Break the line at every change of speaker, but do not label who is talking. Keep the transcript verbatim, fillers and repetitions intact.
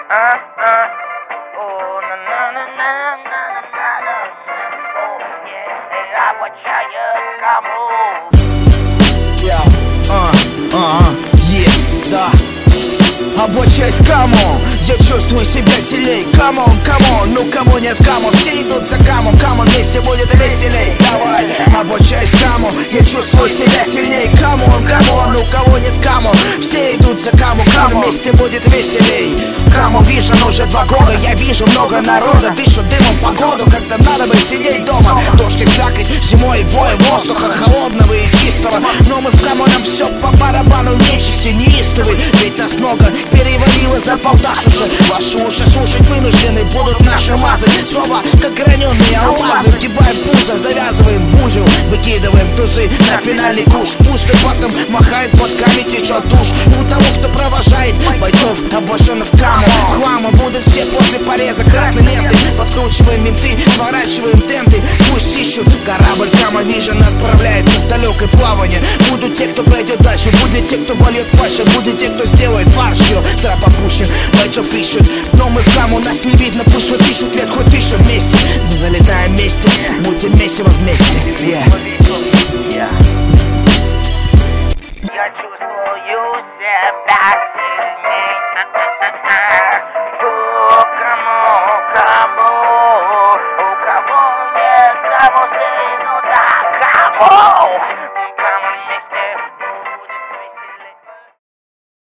uh, uh. Oh, na na na na na na na na. Oh, yeah, hey, I watch how you come on.
Yeah, uh, uh, uh, yeah, да. Облачаясь, камон, я чувствую себя сильней. Камон, камон, ну кого нет, камон. Все идут за камон, камон, вместе будет веселей. Давай, облачаясь, камон, я чувствую себя сильней. Камон, камон, ну кого нет, камон. Все идут за камон, камон, вместе будет веселей. Камон, вижу, уже два года, я вижу много народа. Дышу дымом погоду, когда надо бы сидеть дома. Дождь и слякоть, зимой бой воздуха холодного и чистого. Но мы в камоном все по барабану, нечисти неистовый. Ведь нас много перевалило за полташ уже. Ваши уши слушать вынуждены будут наши мазы. Слова, как граненые алмазы. Вгибаем пузо, завязываем в узел, выкидываем тузы на финальный куш. Пусто потом махает, под камень течет душ. У того, кто провожает бойцов, облаченных в каму. Хлама будут все после пореза красной ленты. Подкручиваем винты, сворачиваем тенты. Пусть ищут, корабль Кама Вижн отправляется в далекое плавание. Будут те, кто пройдет дальше, будут те, кто вольет фальши, будут те, кто сделает фарш. Ее трап опущен, бойцов ищут. Но мы в Каму, нас не видно, пусть вот ищут лет хоть тысячу вместе. Мы залетаем вместе, будем месиво вместе. Yeah.
Yeah. Я чувствую себя сильней. О, кому, кому, у кого нет, кому сыну, да, кому.